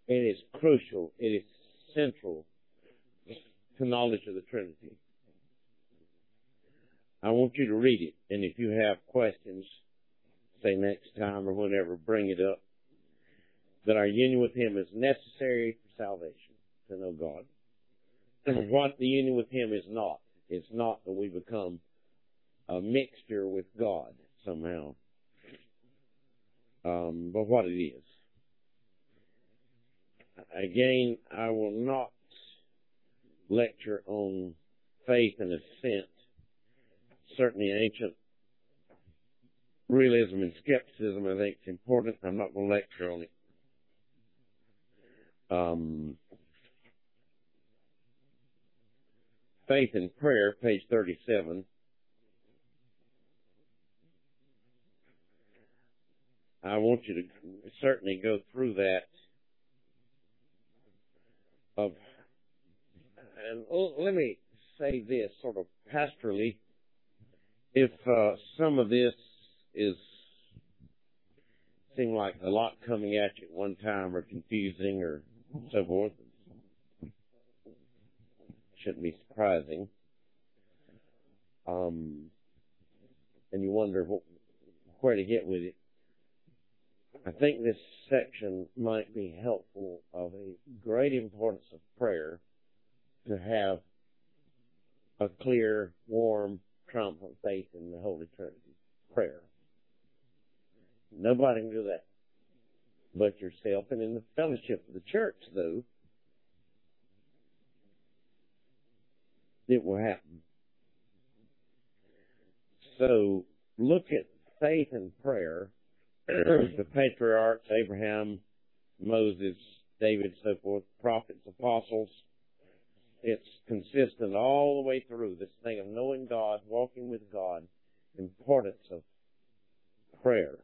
It is crucial. It is central to knowledge of the Trinity. I want you to read it, and if you have questions, say next time or whenever, bring it up. That our union with Him is necessary for salvation, to know God. And what the union with Him is not. It's not that we become a mixture with God somehow. But what it is. Again, I will not lecture on faith and assent. Certainly ancient realism and skepticism, I think, is important. I'm not going to lecture on it. Faith and Prayer, page 37. I want you to certainly go through that. And let me say this sort of pastorally. If some of this seem like a lot coming at you at one time or confusing or so forth, shouldn't be surprising. And you wonder where to get with it. I think this section might be helpful of a great importance of prayer to have a clear, warm, triumphant faith in the Holy Trinity. Prayer. Nobody can do that but yourself. And in the fellowship of the church, though, it will happen. So, look at faith and prayer. The patriarchs, Abraham, Moses, David, so forth, prophets, apostles. It's consistent all the way through, this thing of knowing God, walking with God, importance of prayer.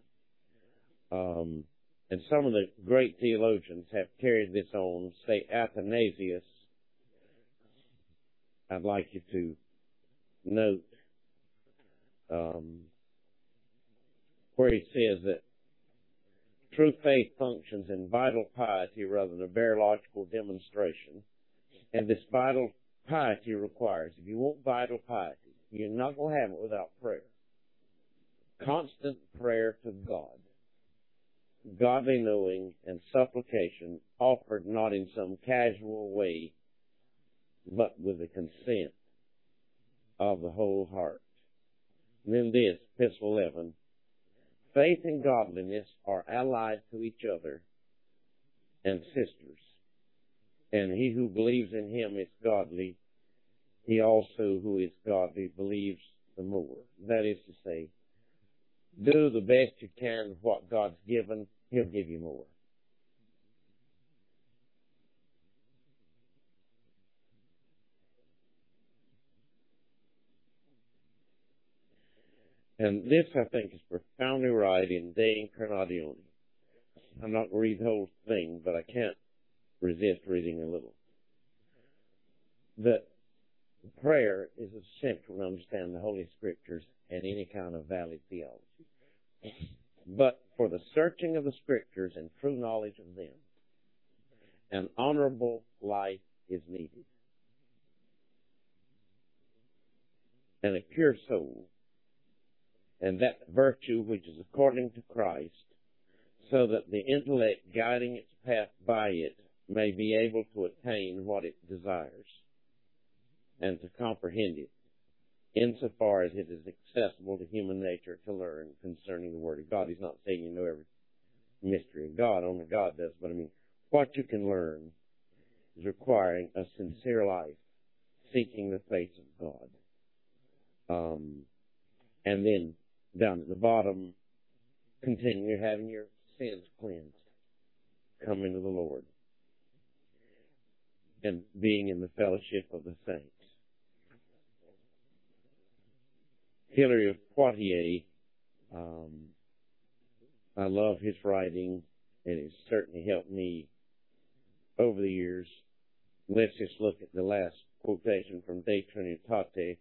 And some of the great theologians have carried this on. Say Athanasius, I'd like you to note where he says that true faith functions in vital piety rather than a bare logical demonstration. And this vital piety requires, if you want vital piety, you're not going to have it without prayer. Constant prayer to God. Godly knowing and supplication offered not in some casual way, but with the consent of the whole heart. And then this, Epistle 11. Faith and godliness are allied to each other and sisters. And he who believes in Him is godly. He also who is godly believes the more. That is to say, do the best you can with what God's given. He'll give you more. And this, I think, is profoundly right in De Incarnatione. I'm not going to read the whole thing, but I can't resist reading a little. That prayer is essential to understand the Holy Scriptures and any kind of valid theology. But for the searching of the Scriptures and true knowledge of them, an honorable life is needed. And a pure soul, and that virtue which is according to Christ, so that the intellect guiding its path by it may be able to attain what it desires and to comprehend it, insofar as it is accessible to human nature to learn concerning the Word of God. He's not saying you know every mystery of God, only God does, but I mean, what you can learn is requiring a sincere life, seeking the face of God. And then down at the bottom, continue having your sins cleansed, coming to the Lord, and being in the fellowship of the saints. Hilary of Poitiers, I love his writing, and it's certainly helped me over the years. Let's just look at the last quotation from De Trinitate.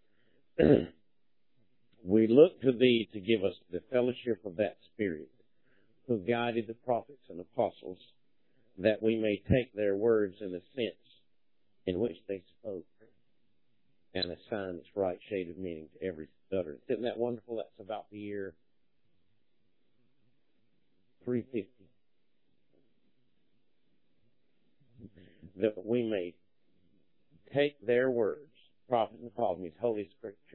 We look to Thee to give us the fellowship of that Spirit who guided the prophets and apostles that we may take their words in the sense in which they spoke and assign its right shade of meaning to every utterance. Isn't that wonderful? That's about the year 350. That we may take their words, prophet and apostle, means Holy Scripture,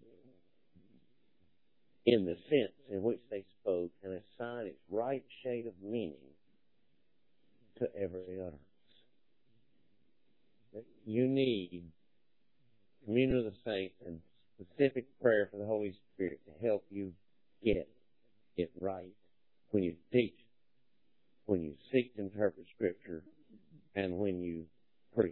in the sense in which they spoke and assign its right shade of meaning to every utterance. You need communion of the saints and specific prayer for the Holy Spirit to help you get it right when you teach, when you seek to interpret Scripture, and when you preach.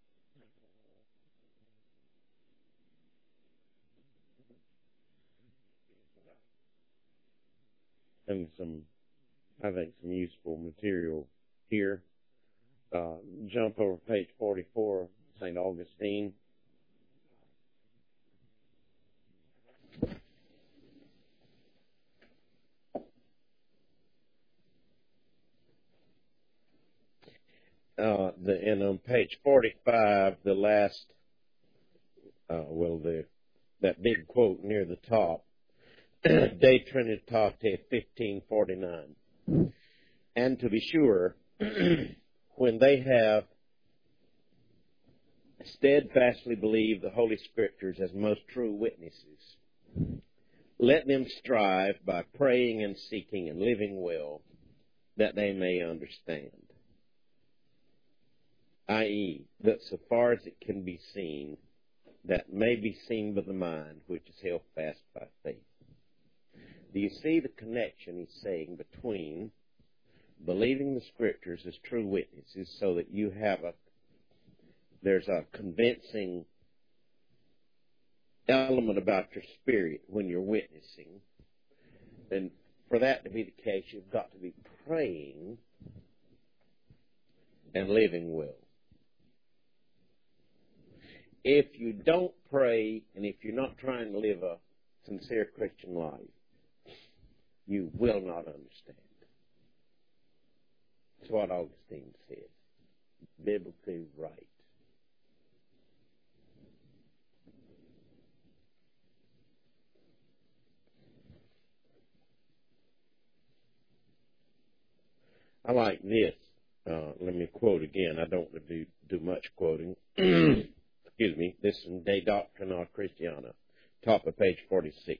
And I think some useful material here. Jump over page 44, St. Augustine. And on page 45, the last, that big quote near the top, De Trinitate 1549. And to be sure, when they have steadfastly believed the Holy Scriptures as most true witnesses, let them strive by praying and seeking and living well that they may understand. I.e., that so far as it can be seen, that may be seen by the mind which is held fast by faith. Do you see the connection he's saying between believing the Scriptures as true witnesses so that you have there's a convincing element about your spirit when you're witnessing. And for that to be the case, you've got to be praying and living well. If you don't pray and if you're not trying to live a sincere Christian life, you will not understand. That's what Augustine said. Biblically right. I like this. Let me quote again. I don't do much quoting. Excuse me. This is De Doctrina Christiana, top of page 46.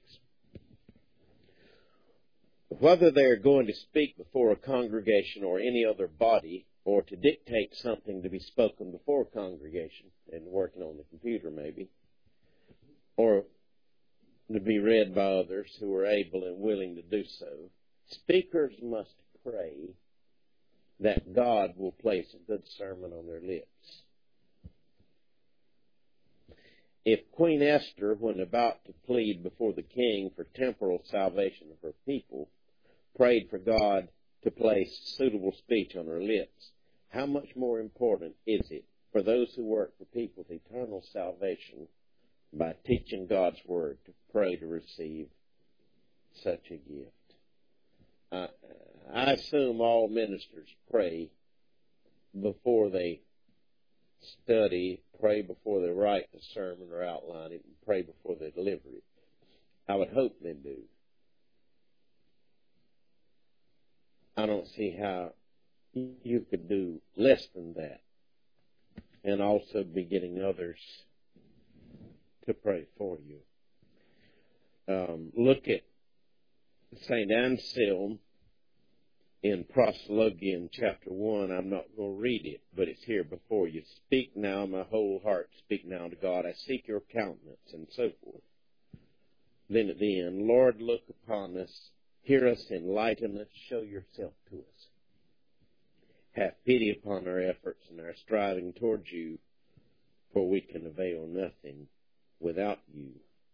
Whether they are going to speak before a congregation or any other body, or to dictate something to be spoken before a congregation, and working on the computer maybe, or to be read by others who are able and willing to do so, speakers must pray that God will place a good sermon on their lips. If Queen Esther, when about to plead before the king for temporal salvation of her people, prayed for God to place suitable speech on her lips, how much more important is it for those who work for people's eternal salvation by teaching God's Word to pray to receive such a gift? I assume all ministers pray before they study, pray before they write the sermon or outline it, and pray before they deliver it. I would hope they do. I don't see how you could do less than that and also be getting others to pray for you. Look at St. Anselm in Proslogian chapter 1. I'm not going to read it, but it's here before you. Speak now, my whole heart, speak now to God. I seek your countenance, and so forth. Then at the end, Lord, look upon us, hear us, enlighten us, show yourself to us. Have pity upon our efforts and our striving towards you, for we can avail nothing without you.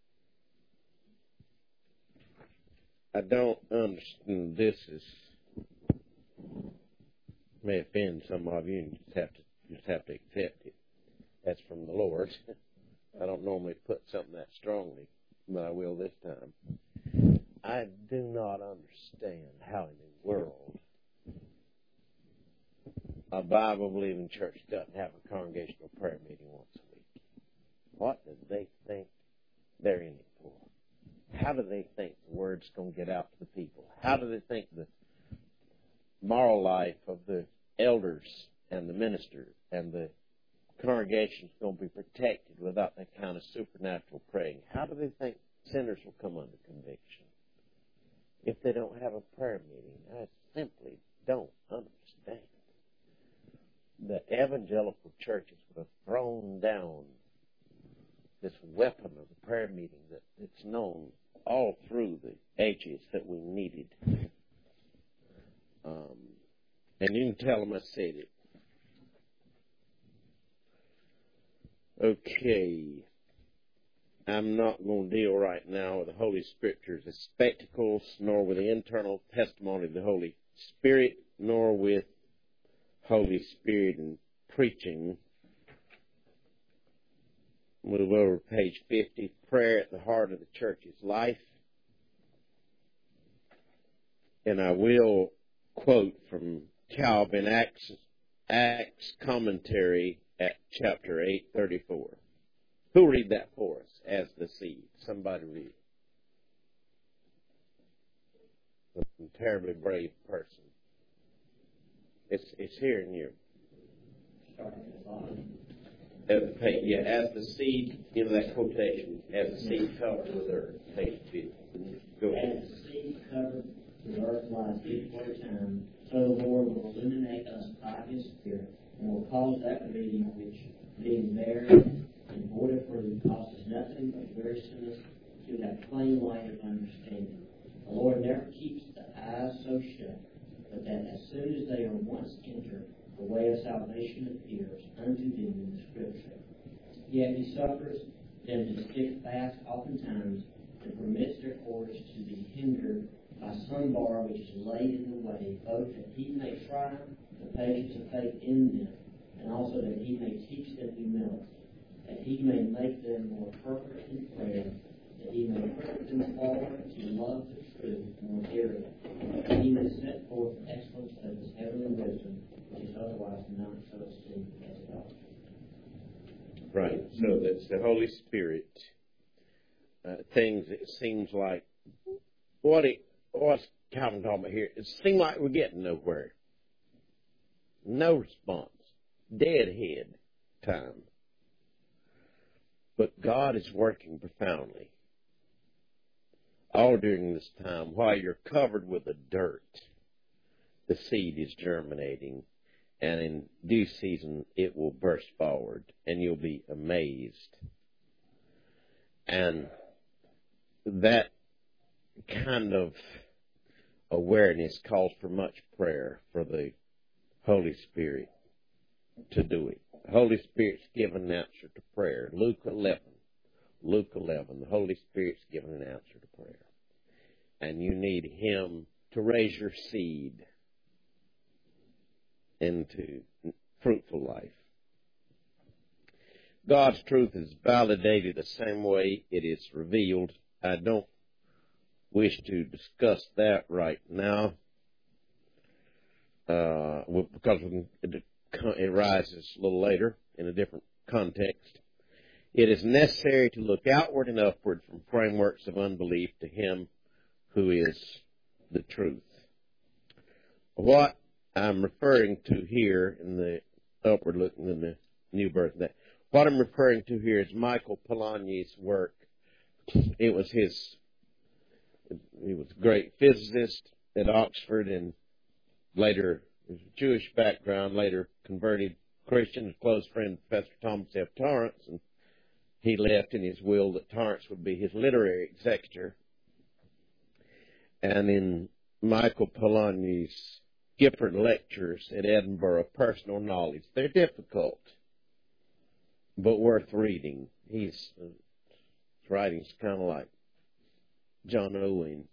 I don't understand. This may offend some of you, and you just have to accept it. That's from the Lord. I don't normally put something that strongly, but I will this time. I do not understand how in the world a Bible-believing church doesn't have a congregational prayer meeting once a week? What do they think they're in it for? How do they think the word's going to get out to the people? How do they think the moral life of the elders and the ministers and the congregation is going to be protected without that kind of supernatural praying? How do they think sinners will come under conviction if they don't have a prayer meeting? I simply don't understand. The evangelical churches would have thrown down this weapon of the prayer meeting that's known all through the ages that we needed. And you can tell them I said it. Okay. I'm not going to deal right now with the Holy Scriptures as spectacles, nor with the internal testimony of the Holy Spirit, nor with Holy Spirit and preaching. Move over to page 50. Prayer at the heart of the church's life. And I will quote from Calvin Acts commentary at chapter 8:34. Who'll read that for us as the seed? Somebody read it. A terribly brave person. It's here in you. As the seed, that quotation, as the seed covered with earth. Page 50. Go ahead. As the seed covered with earth lies hid for a time, so the Lord will illuminate us by His Spirit, and will cause that reading which, being buried and voided for the cost is nothing but weariness, to that plain light of understanding. The Lord never keeps the eyes so shut, but that as soon as they are once entered, the way of salvation appears unto them in the Scripture. Yet He suffers them to stick fast oftentimes, and permits their course to be hindered by some bar which is laid in the way, both that He may try the patience of faith in them, and also that He may teach them humility, that He may make them more perfect in prayer, that He may put them forward to love the truth more dearly, that He may set forth the excellence of His heavenly wisdom, which is otherwise not so esteemed as God. Right. So that's the Holy Spirit. Things, it seems like, what's Calvin talking about here? It seems like we're getting nowhere. No response. Deadhead time. But God is working profoundly. All during this time, while you're covered with the dirt, the seed is germinating, and in due season it will burst forward, and you'll be amazed. And that kind of awareness calls for much prayer for the Holy Spirit to do it. The Holy Spirit's given an answer to prayer. Luke 11, the Holy Spirit's given an answer to prayer. And you need Him to raise your seed into fruitful life. God's truth is validated the same way it is revealed. I don't wish to discuss that right now because it rises a little later in a different context. It is necessary to look outward and upward from frameworks of unbelief to Him who is the truth. What I'm referring to here in the upward looking in the new birth, what I'm referring to here is Michael Polanyi's work. He was a great physicist at Oxford, and later, his Jewish background, later converted Christian, a close friend of Professor Thomas F. Torrance, and he left in his will that Torrance would be his literary executor. And in Michael Polanyi's Gifford Lectures at Edinburgh, Personal Knowledge, they're difficult, but worth reading. His writing's kind of like John Owen.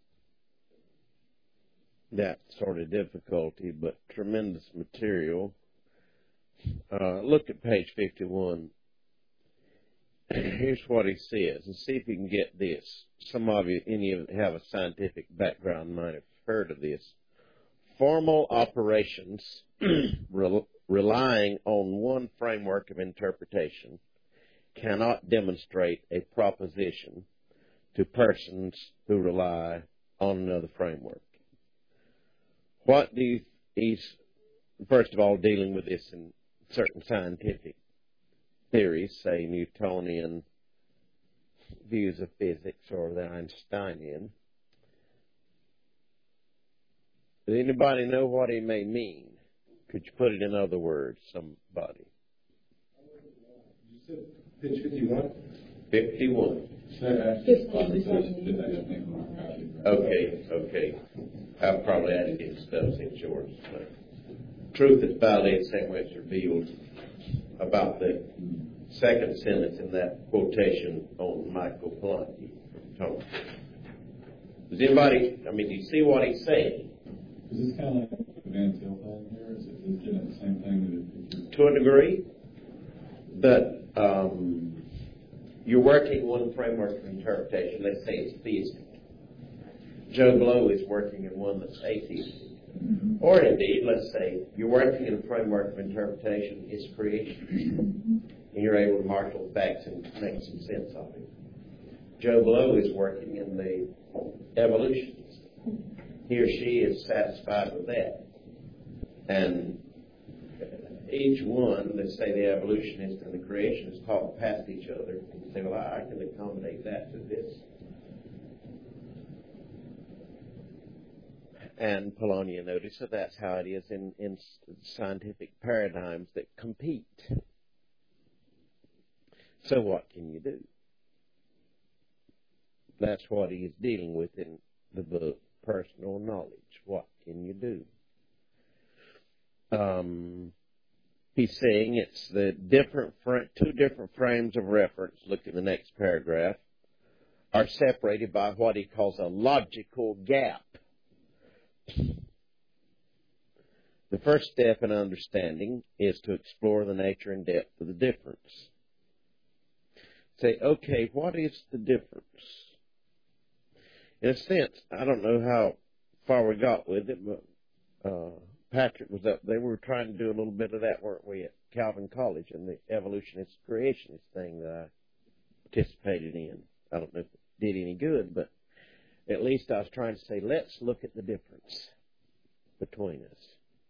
That sort of difficulty, but tremendous material. Look at page 51. Here's what he says, and see if you can get this. Some of you, any of you have a scientific background might have heard of this. Formal operations relying on one framework of interpretation cannot demonstrate a proposition to persons who rely on another framework. What do he's, first of all, dealing with this in certain scientific theories, say Newtonian views of physics or the Einsteinian. Does anybody know what he may mean? Could you put it in other words, somebody? You said page 51? 51. Okay. I've probably added in stuff in yours. Truth is valid, same way it's revealed about the second sentence in that quotation on Michael Polanyi from Tone. Does anybody, do you see what he's saying? Is this kind of like the Van Til thing here? Is it getting at the same thing? To a degree, but you're working one framework of interpretation. Let's say it's theistic. Joe Blow is working in one that's atheistic. Or indeed, let's say you're working in a framework of interpretation is creation. And you're able to marshal the facts and make some sense of it. Joe Blow is working in the evolutionist. He or she is satisfied with that. And each one, let's say the evolutionist and the creationist, talk past each other and say, well, I can accommodate that to this. And Polanyi noticed that that's how it is in scientific paradigms that compete. So what can you do? That's what he's dealing with in the book, Personal Knowledge. What can you do? He's saying it's the two different frames of reference, look at the next paragraph, are separated by what he calls a logical gap. The first step in understanding is to explore the nature and depth of the difference. Say, okay, what is the difference? In a sense, I don't know how far we got with it, but Patrick was up there. We were trying to do a little bit of that, weren't we, at Calvin College and the evolutionist creationist thing that I participated in. I don't know if it did any good, but at least I was trying to say, let's look at the difference between us.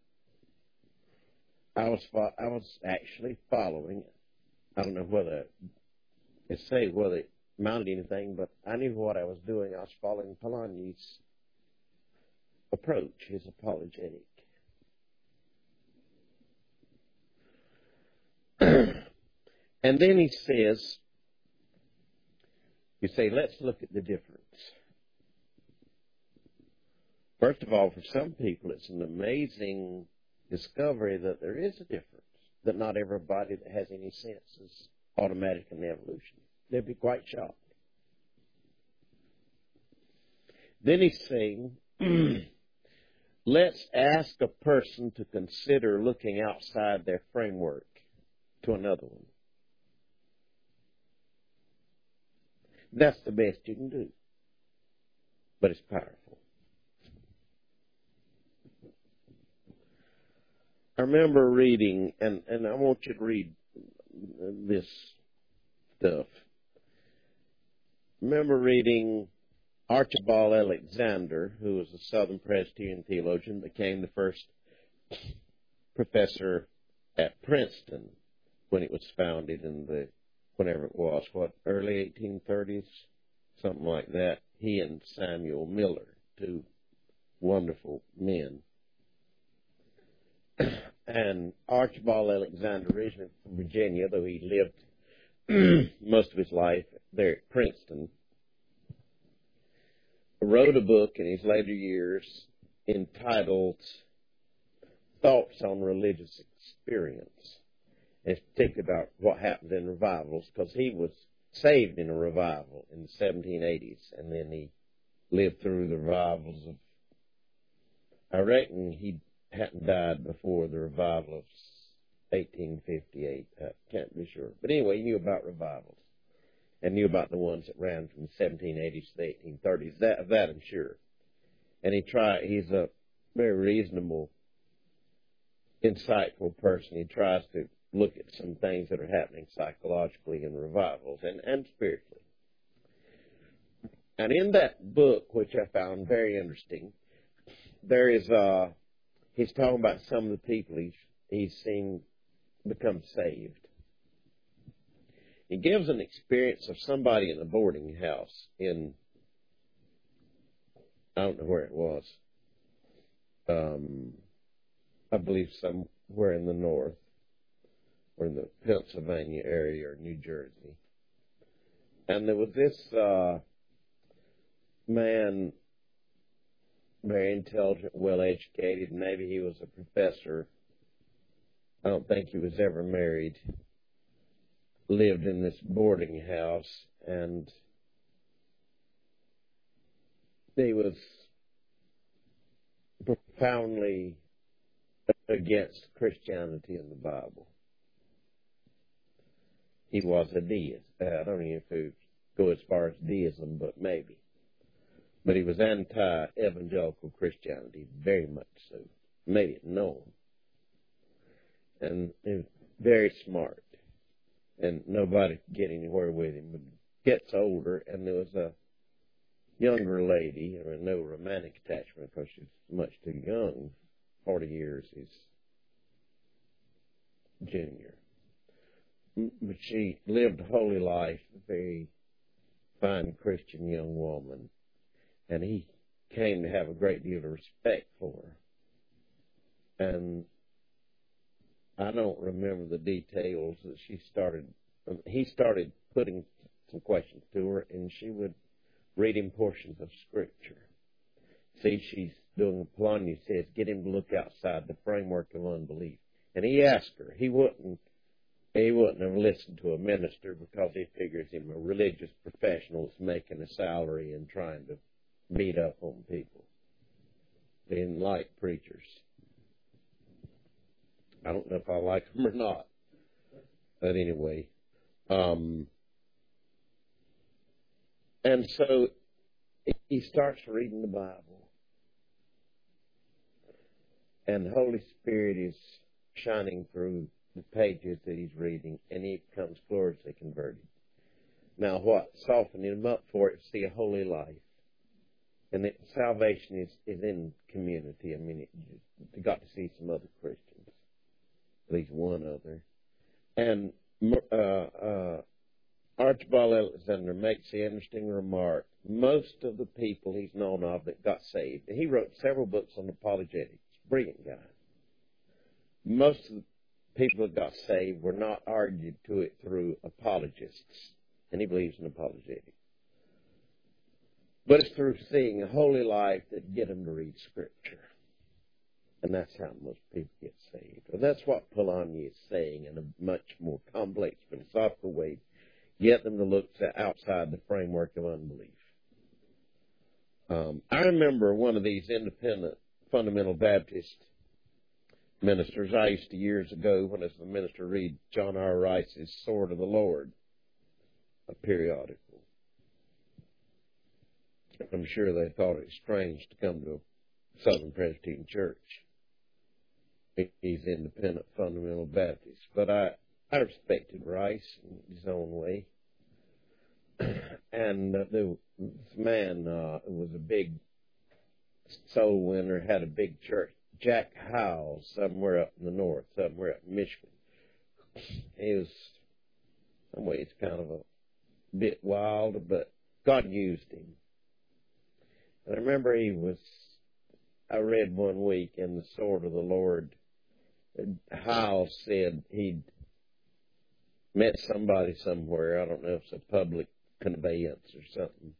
I was actually following, I don't know whether it amounted to anything, but I knew what I was doing. I was following Polanyi's approach, his apologetic. And then he says, you say, let's look at the difference. First of all, for some people, it's an amazing discovery that there is a difference, that not everybody that has any sense is automatic in evolution. They'd be quite shocked. Then he's saying, let's ask a person to consider looking outside their framework to another one. That's the best you can do. But it's powerful. I remember reading, and I want you to read this stuff. I remember reading Archibald Alexander, who was a Southern Presbyterian theologian, became the first professor at Princeton when it was founded in whenever it was, early 1830s, something like that. He and Samuel Miller, two wonderful men. And Archibald Alexander, originally from Virginia, though he lived most of his life there at Princeton, wrote a book in his later years entitled Thoughts on Religious Experience. And it's particularly about what happens in revivals, because he was saved in a revival in the 1780s, and then he lived through the revivals of, I reckon he hadn't died before the revival of 1858. I can't be sure. But anyway, he knew about revivals and knew about the ones that ran from the 1780s to the 1830s. That I'm sure. And he's a very reasonable insightful person. He tries to look at some things that are happening psychologically in revivals and spiritually. And in that book, which I found very interesting, there is he's talking about some of the people he's seen become saved. He gives an experience of somebody in a boarding house in, I don't know where it was, I believe somewhere in the north, or in the Pennsylvania area or New Jersey. And there was this man, very intelligent, well-educated, maybe he was a professor. I don't think he was ever married. Lived in this boarding house, and he was profoundly against Christianity and the Bible. He was a deist. I don't know if he would go as far as deism, but maybe. But he was anti-evangelical Christianity, very much so. Made it known. And he was very smart. And nobody could get anywhere with him. But he gets older, and there was a younger lady, or no romantic attachment because she's much too young, 40 years his junior. But she lived a holy life, a very fine Christian young woman. And he came to have a great deal of respect for her. And I don't remember the details that he started putting some questions to her, and she would read him portions of Scripture. See, she's doing a Polanyi says, get him to look outside the framework of unbelief. And he asked her. He wouldn't have listened to a minister because he figures him a religious professional that's making a salary and trying to beat up on people. He didn't like preachers. I don't know if I like them or not. But anyway. And so he starts reading the Bible. And the Holy Spirit is shining through the pages that he's reading, and he becomes gloriously converted. Now, what softened him up for it is see a holy life. And that salvation is in community. I mean, you got to see some other Christians, at least one other. And Archibald Alexander makes the interesting remark. Most of the people he's known of that got saved, and he wrote several books on apologetics, brilliant guy. Most of the people that got saved were not argued to it through apologists, and he believes in apologetics. But it's through seeing a holy life that get them to read Scripture. And that's how most people get saved. And that's what Polanyi is saying in a much more complex philosophical way. Get them to look outside the framework of unbelief. I remember one of these independent fundamental Baptist ministers. I used to years ago, when I was a minister, read John R. Rice's Sword of the Lord, a periodical. I'm sure they thought it strange to come to a Southern Presbyterian church. He's independent fundamental Baptist. But I respected Rice in his own way. And this man was a big soul winner, had a big church. Jack Howells, somewhere up in the north, somewhere up in Michigan. He was, in some ways, kind of a bit wild, but God used him. And I remember I read one week in the Sword of the Lord, Howells said he'd met somebody somewhere, I don't know if it's a public conveyance or something,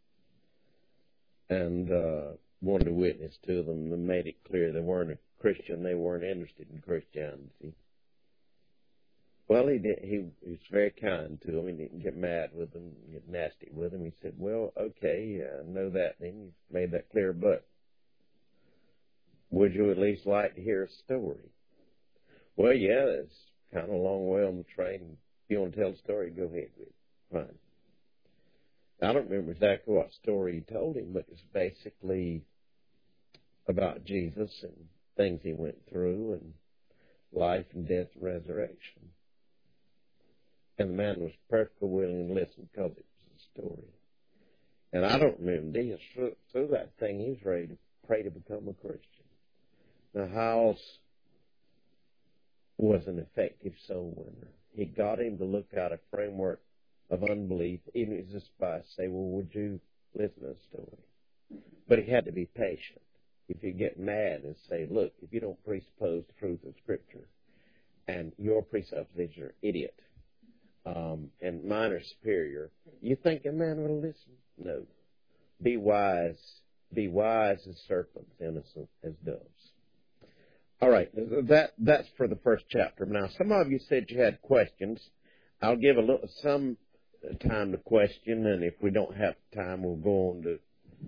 and wanted to witness to them, and made it clear they weren't a Christian, they weren't interested in Christianity. Well, he was very kind to them. He didn't get mad with them, get nasty with them. He said, well, okay, I know that then. You made that clear, but would you at least like to hear a story? Well, yeah, it's kind of a long way on the train. If you want to tell a story, go ahead with it. Fine. I don't remember exactly what story he told him, but it's basically about Jesus and things he went through. And life and death and resurrection. And the man was perfectly willing to listen because it was a story. And I don't remember this. Through that thing, he was ready to pray to become a Christian. Now, Hiles was an effective soul winner. He got him to look out a framework of unbelief, even if just by say, well, would you listen to the story? But he had to be patient. If you get mad and say, look, if you don't presuppose the truth of Scripture, and your presuppositions are idiot, and mine are superior, you think a man will listen? No. Be wise as serpents, innocent as doves. All right, that's for the first chapter. Now, some of you said you had questions. I'll give some time to question, and if we don't have time, we'll go on to,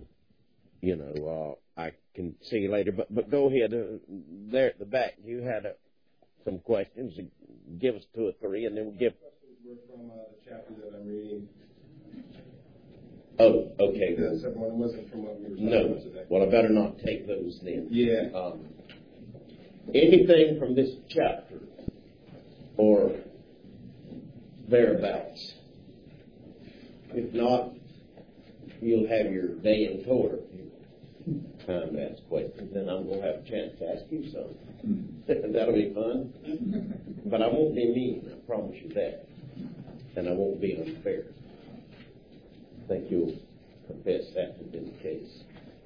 I can see you later. But go ahead. There at the back, you had some questions. Give us 2 or 3, and then we'll give. We're from the chapter that I'm reading. Oh, okay. The second one wasn't from what we were talking about today. Well, I better not take those then. Yeah. Anything from this chapter or thereabouts? If not, you'll have your day in court. Time to ask questions, then I'm going to have a chance to ask you some. That'll be fun. But I won't be mean, I promise you that. And I won't be unfair. I think you'll confess that to be the case.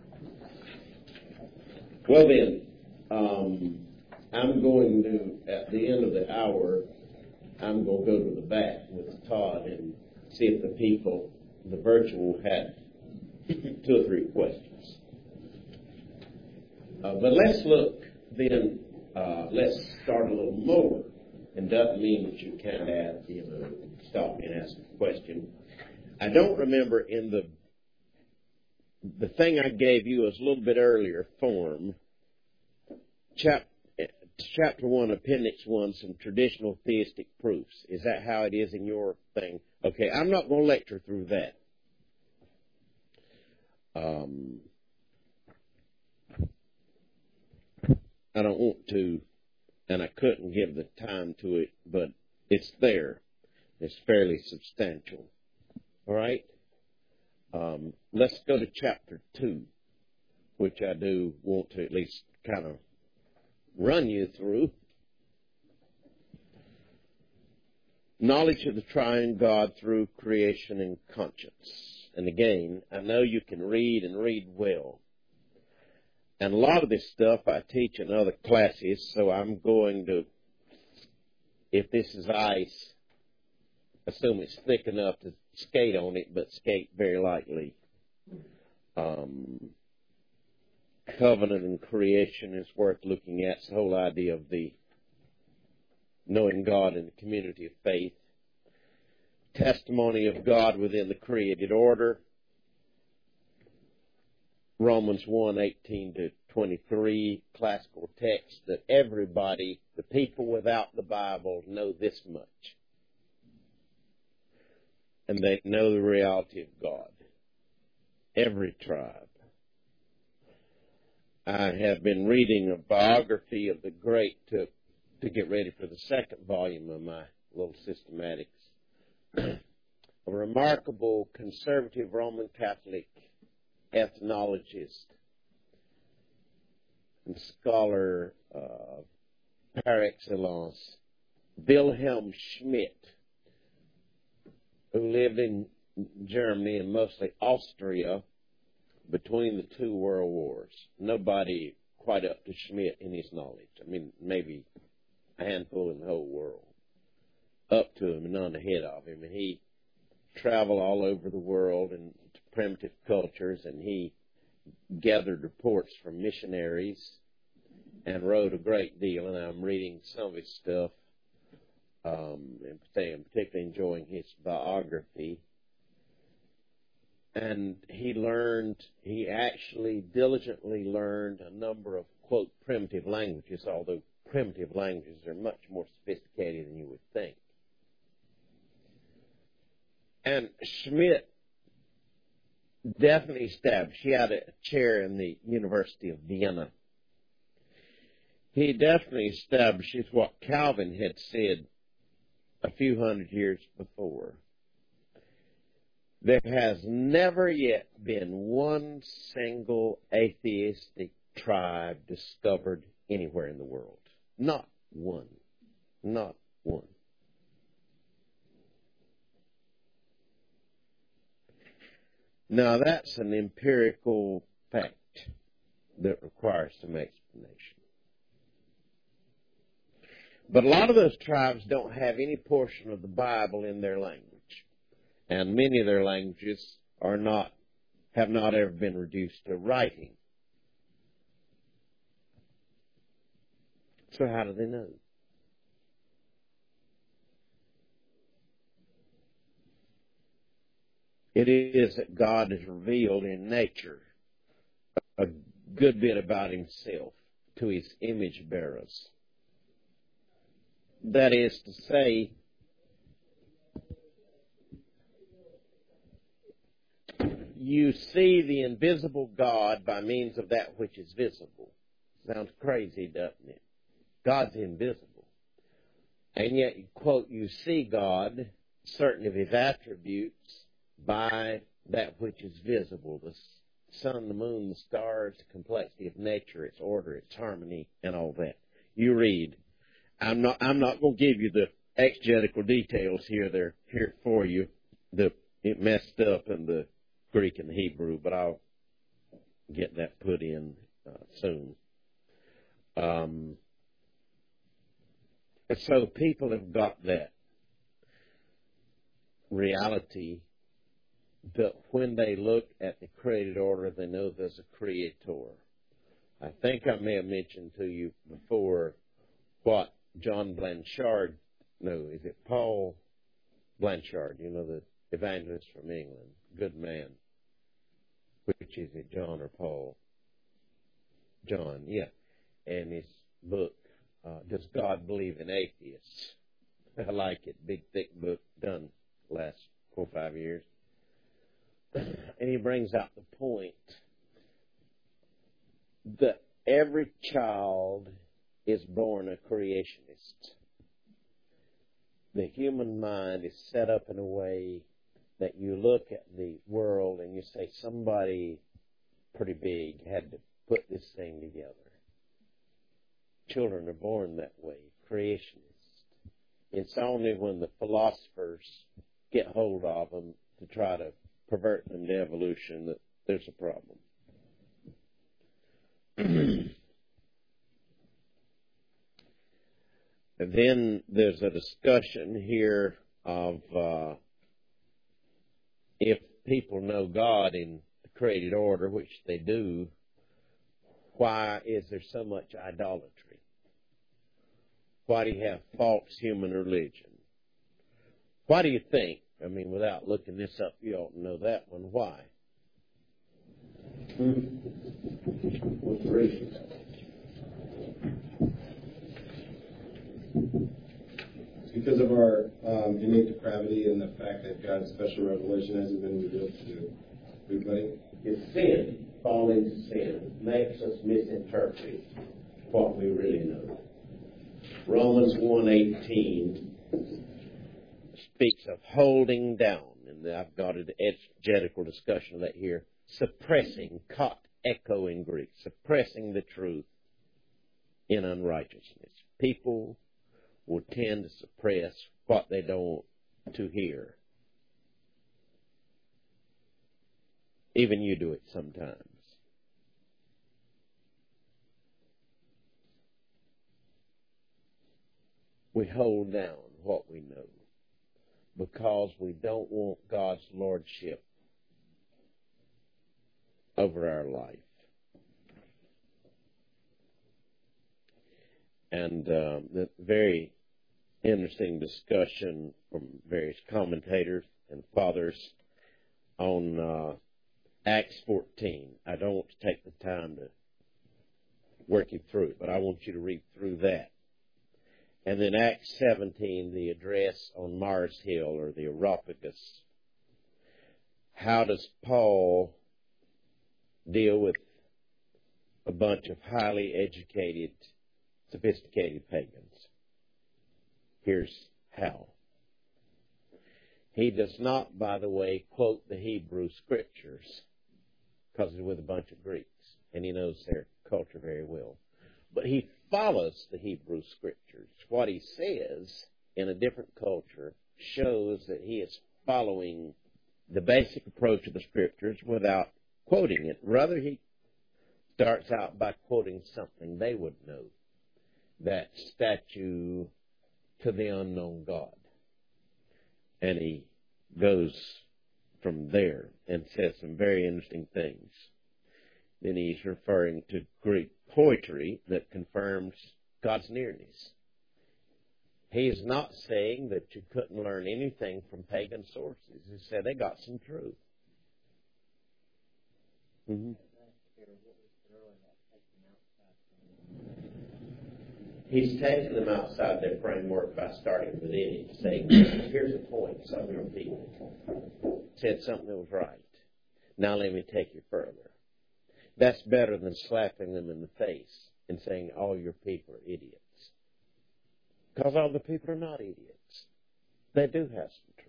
Well then, I'm going to, at the end of the hour, I'm going to go to the back with Todd and see if the people, the virtual, had 2 or 3 questions. But let's look then, let's start a little more. And doesn't mean that you can't stop me and ask a question. I don't remember in the thing I gave you was a little bit earlier form. Chapter 1, Appendix 1, some traditional theistic proofs. Is that how it is in your thing? Okay, I'm not going to lecture through that. I don't want to, and I couldn't give the time to it, but it's there. It's fairly substantial. All right? Let's go to chapter 2, which I do want to at least kind of run you through. Knowledge of the triune God through creation and conscience. And again, I know you can read and read well. And a lot of this stuff I teach in other classes, so I'm going to, if this is ice, assume it's thick enough to skate on it, but skate very lightly. Covenant and creation is worth looking at. It's the whole idea of the knowing God in the community of faith. Testimony of God within the created order. Romans 1:18 to 23, classical text that everybody, the people without the Bible, know this much. And they know the reality of God. Every tribe. I have been reading a biography of the great to get ready for the second volume of my little systematics. A remarkable conservative Roman Catholic ethnologist and scholar par excellence, Wilhelm Schmidt, who lived in Germany and mostly Austria between the 2 world wars. Nobody quite up to Schmidt in his knowledge. I mean, maybe a handful in the whole world. Up to him and none ahead of him. And he traveled all over the world and to primitive cultures, and he gathered reports from missionaries and wrote a great deal. And I'm reading some of his stuff, and I'm particularly enjoying his biography. And he actually diligently learned a number of, quote, primitive languages, although primitive languages are much more sophisticated than you would think. And Schmidt definitely established, he had a chair in the University of Vienna. he definitely establishes what Calvin had said a few hundred years before. There has never yet been one single atheistic tribe discovered anywhere in the world. Not one. Not one. Now that's an empirical fact that requires some explanation. But a lot of those tribes don't have any portion of the Bible in their language. And many of their languages have not ever been reduced to writing. So how do they know? It is that God has revealed in nature a good bit about himself to his image bearers. That is to say, you see the invisible God by means of that which is visible. Sounds crazy, doesn't it? God's invisible. And yet, quote, you see God, certain of his attributes, by that which is visible. The sun, the moon, the stars, the complexity of nature, its order, its harmony, and all that. You read. I'm not going to give you the exegetical details here. They're here for you. It messed up in the Greek and the Hebrew, but I'll get that put in soon. So people have got that reality that when they look at the created order, they know there's a creator. I think I may have mentioned to you before what John Blanchard, no, is it Paul Blanchard, you know, the evangelist from England, good man. Which is it, John or Paul? John, yeah. And his book, Does God Believe in Atheists? I like it. Big, thick book, done last 4 or 5 years. And he brings out the point that every child is born a creationist. The human mind is set up in a way that you look at the world and you say, somebody pretty big had to put this thing together. Children are born that way, creationists. It's only when the philosophers get hold of them to try to pervert them to evolution that there's a problem. And then there's a discussion here of if people know God in the created order, which they do, why is there so much idolatry? Why do you have false human religion? Why do you think? I mean, without looking this up, you ought to know that one. Why? What's the reason? It's because of our innate depravity and the fact that God's special revelation hasn't been revealed to everybody. It's sin, falling into sin, makes us misinterpret what we really know. Romans 1:18 speaks of holding down, and I've got an exegetical discussion of that here, suppressing, kot echo in Greek, suppressing the truth in unrighteousness. People will tend to suppress what they don't want to hear. Even you do it sometimes. We hold down what we know because we don't want God's lordship over our life. And the very interesting discussion from various commentators and fathers on Acts 14. I don't want to take the time to work you through it, but I want you to read through that. And then Acts 17, the address on Mars Hill, or the Areopagus. How does Paul deal with a bunch of highly educated sophisticated pagans. Here's how. He does not, by the way, quote the Hebrew Scriptures, because he's with a bunch of Greeks, and he knows their culture very well. But he follows the Hebrew Scriptures. What he says in a different culture shows that he is following the basic approach of the Scriptures without quoting it. Rather, he starts out by quoting something they would know, that statue to the unknown God. And he goes from there and says some very interesting things. Then he's referring to Greek poetry that confirms God's nearness. He is not saying that you couldn't learn anything from pagan sources. He said they got some truth. Mm-hmm. He's taken them outside their framework by starting with it, saying, here's the point, Southern people said something that was right. Now let me take you further. That's better than slapping them in the face and saying, all your people are idiots. Because all the people are not idiots. They do have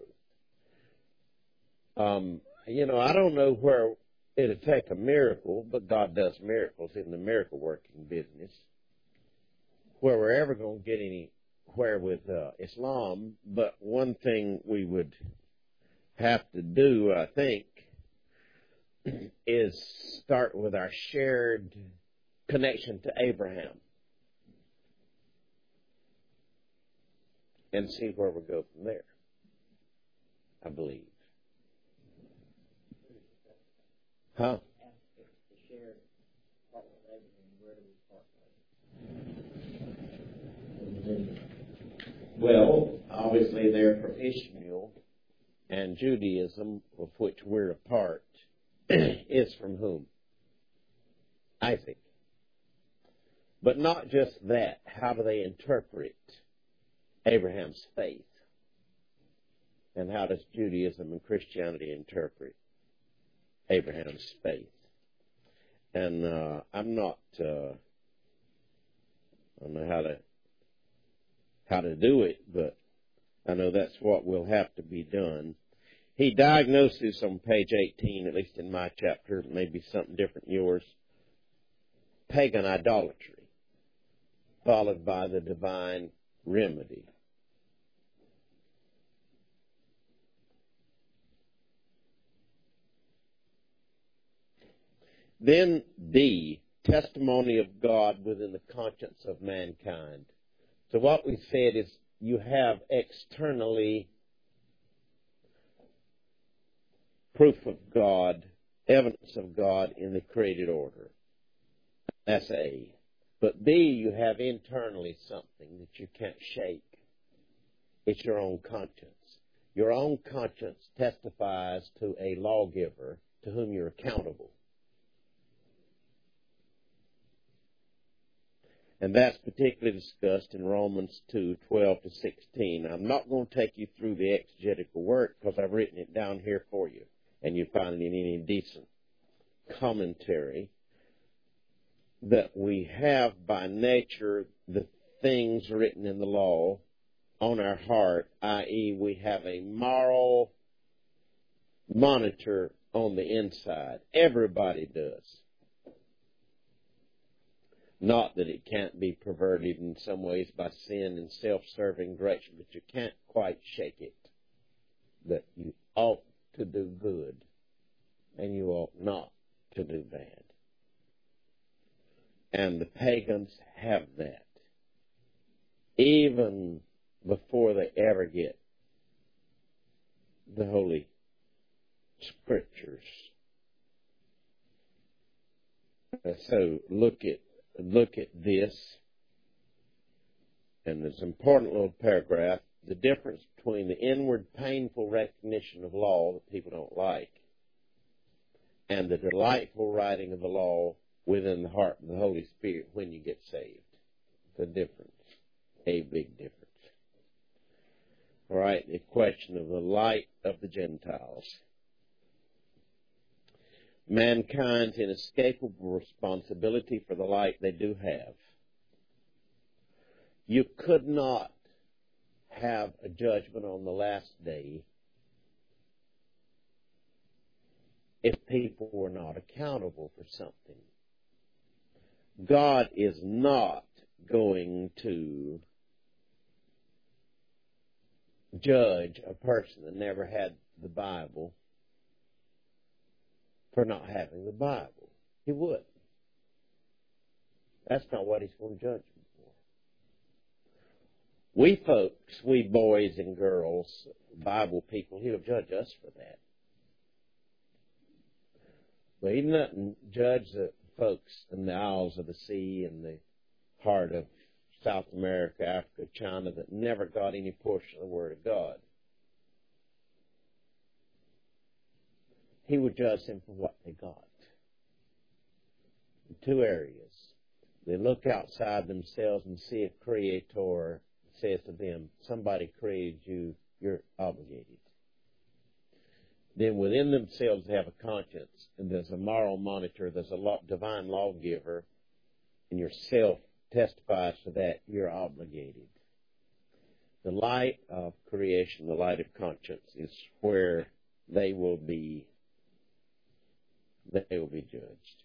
some truth. I don't know where it'll take a miracle, but God does miracles in the miracle working business, where we're ever going to get anywhere with Islam. But one thing we would have to do, I think, is start with our shared connection to Abraham and see where we go from there, I believe. Huh? Well, obviously they're from Ishmael, and Judaism, of which we're a part, is from whom? Isaac. But not just that. How do they interpret Abraham's faith? And how does Judaism and Christianity interpret Abraham's faith? And I'm not, I don't know how to do it, but I know that's what will have to be done. He diagnoses on page 18, at least in my chapter, maybe something different in yours, pagan idolatry, followed by the divine remedy. Then D, testimony of God within the conscience of mankind. So what we said is you have externally proof of God, evidence of God in the created order. That's A. But B, you have internally something that you can't shake. It's your own conscience. Your own conscience testifies to a lawgiver to whom you're accountable. And that's particularly discussed in Romans 2:12-16. I'm not going to take you through the exegetical work because I've written it down here for you, and you find it in any decent commentary. That we have by nature the things written in the law on our heart, i.e. we have a moral monitor on the inside. Everybody does. Not that it can't be perverted in some ways by sin and self-serving direction, but you can't quite shake it. That you ought to do good and you ought not to do bad. And the pagans have that. Even before they ever get the Holy Scriptures. So look at this, and there's an important little paragraph, the difference between the inward painful recognition of law that people don't like and the delightful writing of the law within the heart of the Holy Spirit when you get saved. The difference, a big difference. All right, the question of the light of the Gentiles. Mankind's inescapable responsibility for the light they do have. You could not have a judgment on the last day if people were not accountable for something. God is not going to judge a person that never had the Bible for not having the Bible. He would. That's not what He's going to judge them for. We folks, we boys and girls, Bible people, He'll judge us for that. But He doesn't judge the folks in the Isles of the Sea and the heart of South America, Africa, China that never got any portion of the Word of God. He would judge them for what they got. In two areas. They look outside themselves and see a Creator says to them, somebody created you, you're obligated. Then within themselves they have a conscience, and there's a moral monitor, there's a divine lawgiver, and yourself testifies to that, you're obligated. The light of creation, the light of conscience, is where they will be judged.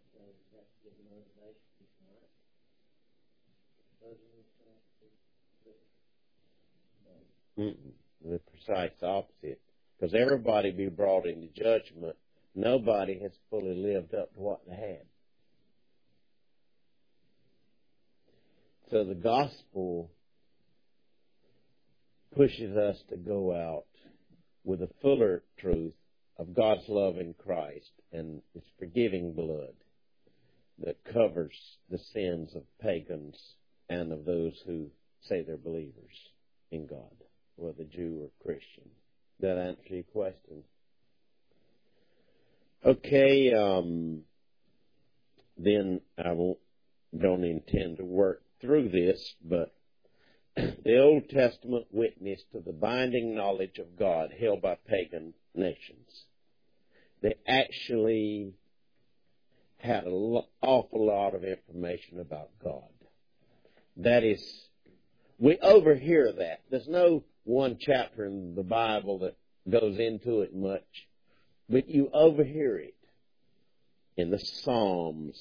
The precise opposite. Because everybody be brought into judgment. Nobody has fully lived up to what they had. So the gospel pushes us to go out with a fuller truth of God's love in Christ and His forgiving blood that covers the sins of pagans and of those who say they're believers in God, whether Jew or Christian. That answer your question? Okay, then I don't intend to work through this, but the Old Testament witnessed to the binding knowledge of God held by pagan nations. They actually had an awful lot of information about God. That is, we overhear that. There's no one chapter in the Bible that goes into it much, but you overhear it in the Psalms,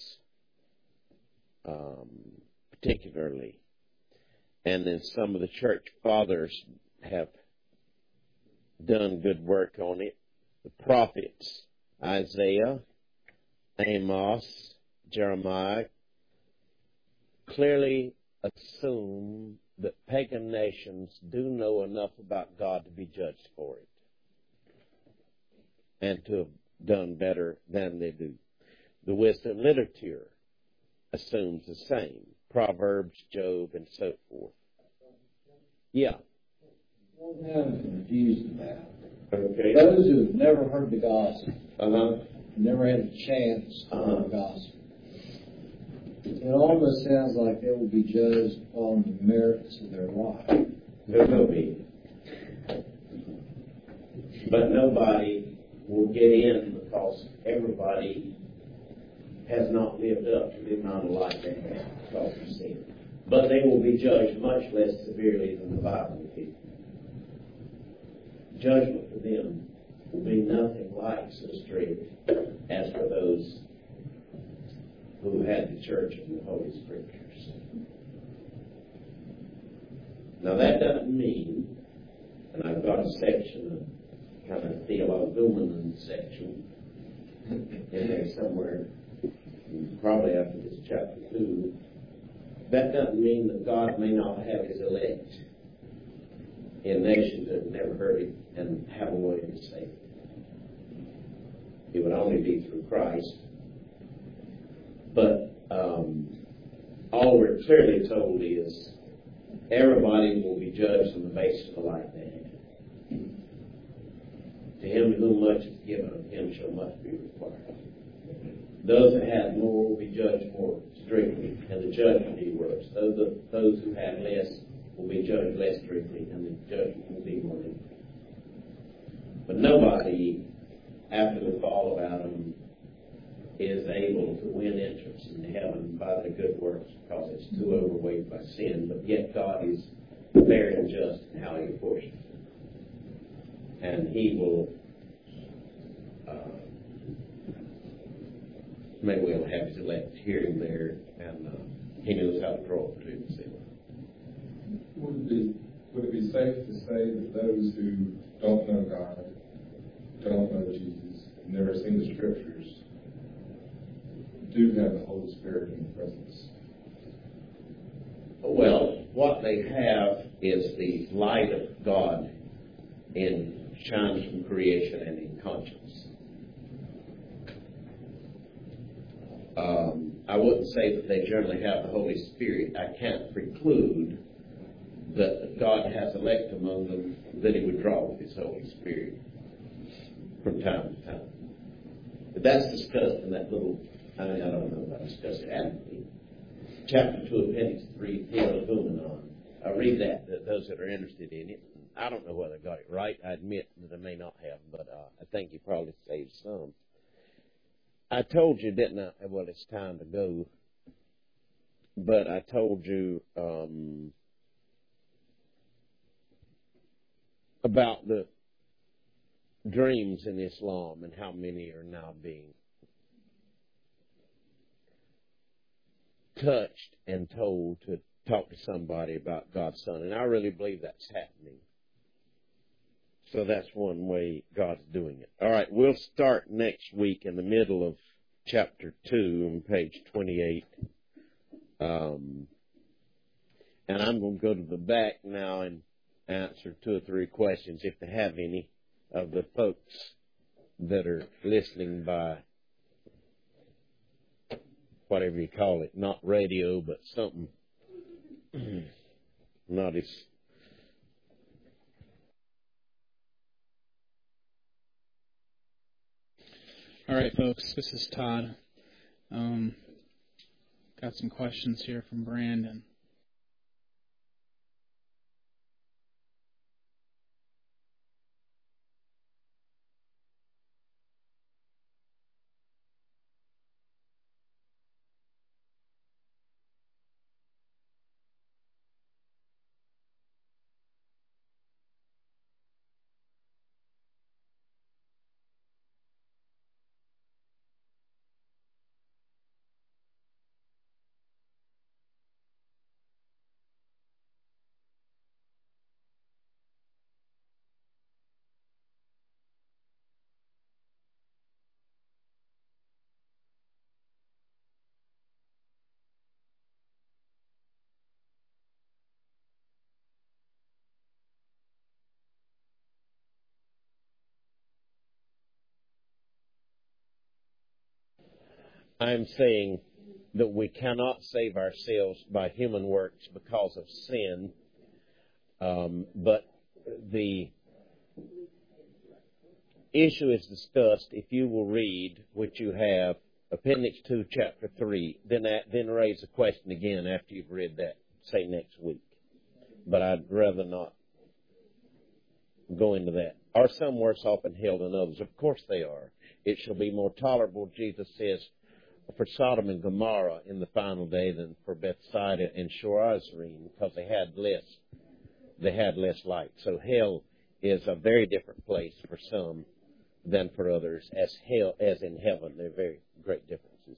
particularly. And then some of the church fathers have done good work on it. The prophets, Isaiah, Amos, Jeremiah, clearly assume that pagan nations do know enough about God to be judged for it and to have done better than they do. The wisdom literature assumes the same. Proverbs, Job, and so forth. Yeah. One thing I'm confused about. Okay. Those who've never heard the gospel, never had a chance to hear the gospel, it almost sounds like they will be judged on the merits of their life. There will be. But nobody will get in because everybody has not lived up to the amount of life they have because of sin. But they will be judged much less severely than the Bible will. Judgment for them will be nothing like so strict as for those who had the church and the Holy Scriptures. Now that doesn't mean, and I've got a section, a kind of theologuman section in there somewhere, probably after this chapter 2, that doesn't mean that God may not have His elect in nations that have never heard Him and have a way to save them. It would only be through Christ. But all we're clearly told is everybody will be judged on the basis of the life they have. To him whom much is given, of him shall much be required. Those that have more will be judged more strictly, and the judgment be worse. Those who have less will be judged less strictly, and the judgment will be more lenient. But nobody, after the fall of Adam, is able to win entrance into heaven by their good works because it's too overweighted by sin, but yet God is fair and just in how He apportions it. And He will may well have His elect here and there, and He knows how to draw it to Himself. Would it be safe to say that those who don't know God, don't know Jesus, have never seen the Scriptures, do have the Holy Spirit in their presence? Well, what they have is the light of God shines from creation and in conscience. I wouldn't say that they generally have the Holy Spirit. I can't preclude that God has elect among them that He would draw with His Holy Spirit from time to time. But that's discussed in that little, I don't know if I discussed it adequately. Chapter 2, Appendix 3, Theologumenon. I read that those that are interested in it. I don't know whether I got it right. I admit that I may not have, but I think you probably saved some. I told you, didn't I? Well, it's time to go. But I told you about the dreams in Islam and how many are now being touched and told to talk to somebody about God's Son. And I really believe that's happening. So that's one way God's doing it. All right, we'll start next week in the middle of chapter 2 on page 28. And I'm going to go to the back now and answer 2 or 3 questions, if they have any, of the folks that are listening by whatever you call it, not radio, but something not as... All right, folks, this is Todd. Got some questions here from Brandon. I'm saying that we cannot save ourselves by human works because of sin, but the issue is discussed, if you will read, which you have, Appendix 2, Chapter 3, then raise a question again after you've read that, say next week. But I'd rather not go into that. Are some worse off in hell than others? Of course they are. It shall be more tolerable, Jesus says, for Sodom and Gomorrah in the final day than for Bethsaida and Chorazin, because they had less light. So hell is a very different place for some than for others. As in heaven, there are very great differences.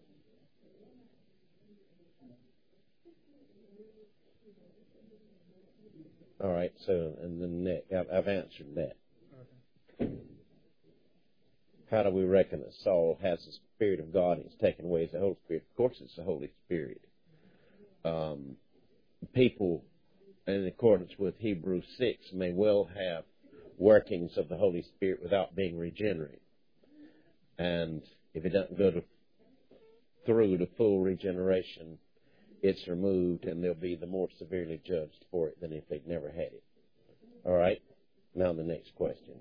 All right. So, and then I've answered that. Okay. How do we reckon that Saul has the Spirit of God and is taken away as the Holy Spirit? Of course it's the Holy Spirit. People, in accordance with Hebrews 6, may well have workings of the Holy Spirit without being regenerate. And if it doesn't go through to full regeneration, it's removed, and they'll be the more severely judged for it than if they'd never had it. All right? Now the next question.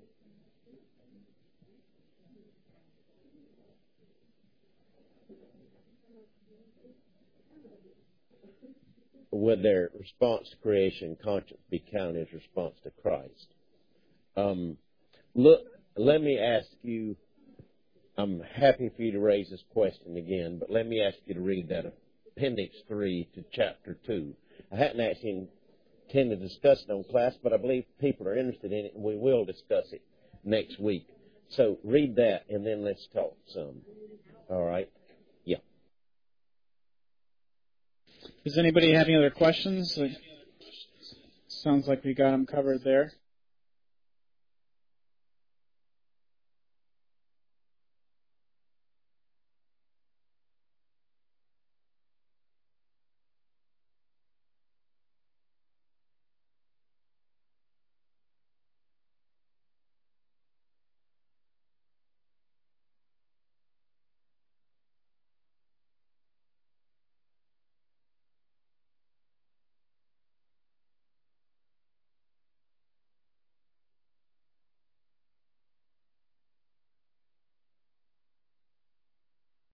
Would their response to creation conscience be counted as response to Christ? Look, let me ask you, I'm happy for you to raise this question again, but let me ask you to read that Appendix 3 to Chapter 2. I hadn't actually intended to discuss it on class, but I believe people are interested in it, and we will discuss it next week. So read that, and then let's talk some. All right? Yeah. Does anybody have any other questions? Sounds like we got them covered there.